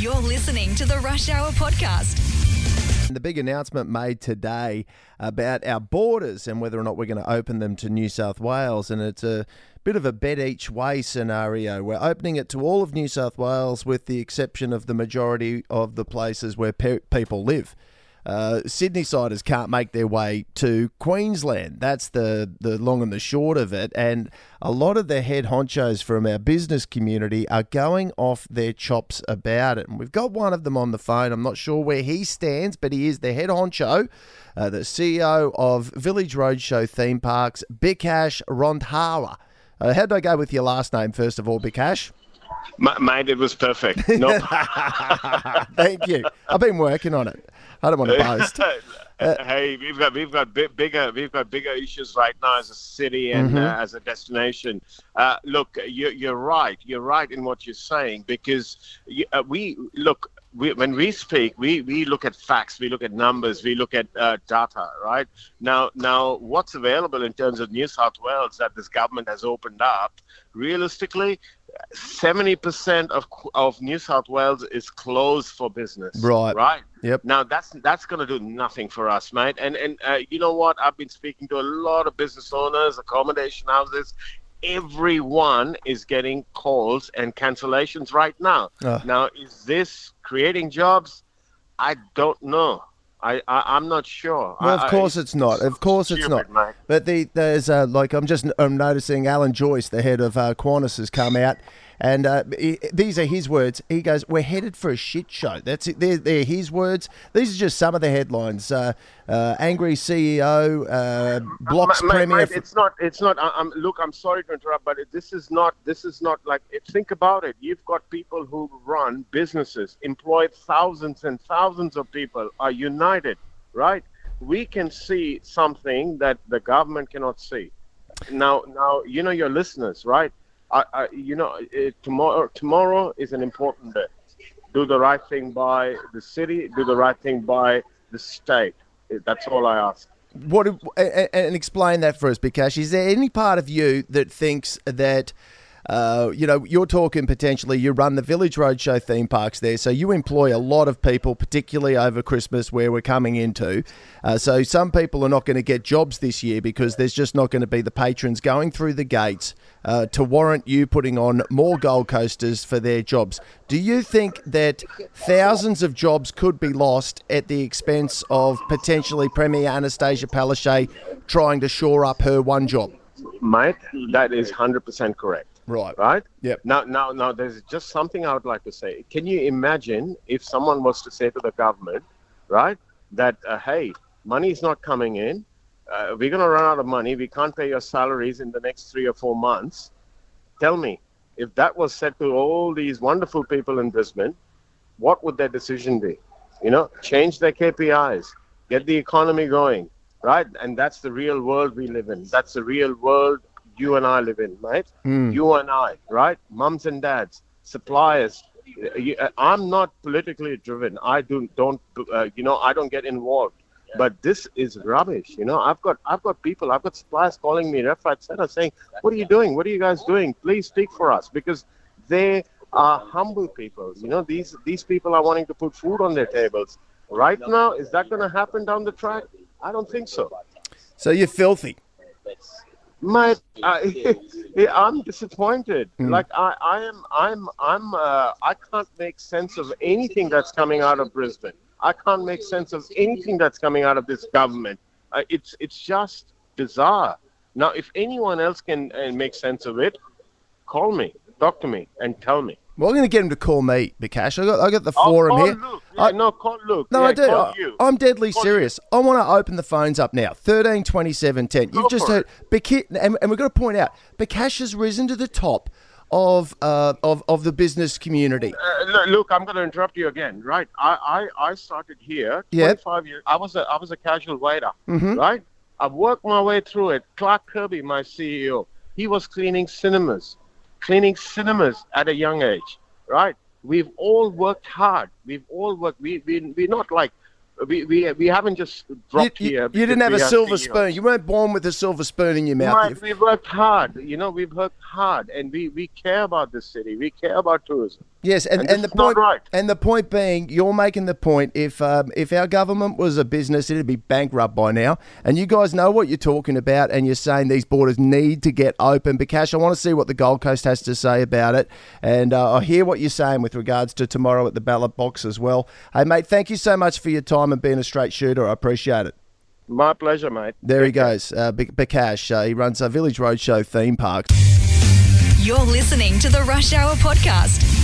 You're listening to the Rush Hour Podcast. The big announcement made today about our borders and whether or not we're going to open them to New South Wales, and it's a bit of a bet each way scenario. We're opening it to all of New South Wales with the exception of the majority of the places where people live. Sydney-siders can't make their way to Queensland. That's the long and the short of it. And a lot of the head honchos from our business community are going off their chops about it. And we've got one of them on the phone. I'm not sure where he stands, but he is the head honcho, the CEO of Village Roadshow Theme Parks, Bikash Randhawa. How did I go with your last name, first of all, Bikash? Mate, it was perfect. No. Thank you. I've been working on it. I don't want to boast. Hey, we've got bigger issues right now as a city and as a destination. Look, you're right. You're right in what you're saying because when we speak, we look at facts, we look at numbers, we look at data, right? Now, what's available in terms of New South Wales that this government has opened up, realistically, 70% of New South Wales is closed for business. Right. Yep. Now that's going to do nothing for us, mate. And you know what? I've been speaking to a lot of business owners, accommodation houses. Everyone is getting calls and cancellations right now. Now, is this creating jobs? I don't know. I'm not sure. Well, of course it's not. Of course it's not. Mate. But there's I'm noticing Alan Joyce, the head of Qantas, has come out, and these are his words. He goes, "We're headed for a shit show." That's it. They're his words. These are just some of the headlines. Angry CEO blocks Premier. Mate, it's not. Look, I'm sorry to interrupt, but this is not like. Think about it. You've got people who run businesses, employ thousands and thousands of people, are united, right? We can see something that the government cannot see. Now, you know your listeners, right? Tomorrow is an important day. Do the right thing by the city. Do the right thing by the state. That's all I ask. And explain that for us, Bikash. Is there any part of you that thinks that, you're talking potentially you run the Village Roadshow theme parks there, so you employ a lot of people, particularly over Christmas where we're coming into. So some people are not going to get jobs this year because there's just not going to be the patrons going through the gates to warrant you putting on more Gold Coasters for their jobs. Do you think that thousands of jobs could be lost at the expense of potentially Premier Anastasia Palaszczuk trying to shore up her one job? Mate, that is 100% correct. Right? Yep. Now, there's just something I would like to say. Can you imagine if someone was to say to the government, right, that, hey, money is not coming in, we're going to run out of money, we can't pay your salaries in the next 3 or 4 months. Tell me, if that was said to all these wonderful people in Brisbane, what would their decision be? Change their KPIs, get the economy going, right? And that's the real world we live in. That's the real world you and I live in, mate. You and I, right? Mums and dads, suppliers. I'm not politically driven. I don't get involved. But this is rubbish. I've got people, I've got suppliers calling me left, right, center saying, "What are you doing? What are you guys doing? Please speak for us," because they are humble people. These people are wanting to put food on their tables. Right now, is that going to happen down the track? I don't think so. So you're filthy. Mate, I'm disappointed. Like I can't make sense of anything that's coming out of Brisbane. I can't make sense of anything that's coming out of this government. It's just bizarre. Now, if anyone else can make sense of it, call me, talk to me, and tell me. Well, I'm going to get him to call me, Bikash. I got the forum here. Luke. Call Luke. No, yeah, I do. Call you. I'm deadly serious. I want to open the phones up now. 13 27 10. You've just heard, and we've got to point out, Bikash has risen to the top of the business community. Look, I'm going to interrupt you again. Right? I started here 25 years. I was a casual waiter. Right? I've worked my way through it. Clark Kirby, my CEO, he was cleaning cinemas at a young age, right? We've all worked hard. We're not like we haven't just dropped here. You didn't have a silver spoon. You weren't born with a silver spoon in your mouth. Right, we've worked hard. We've worked hard, and we care about this city. We care about tourism. Yes, and this the is not point, right. and the point being, you're making the point. If our government was a business, it'd be bankrupt by now. And you guys know what you're talking about, and you're saying these borders need to get open. Bikash, I want to see what the Gold Coast has to say about it, and I hear what you're saying with regards to tomorrow at the ballot box as well. Hey, mate, thank you so much for your time and being a straight shooter. I appreciate it. My pleasure, mate. There he goes, Bikash. He runs a Village Roadshow theme park. You're listening to the Rush Hour Podcast.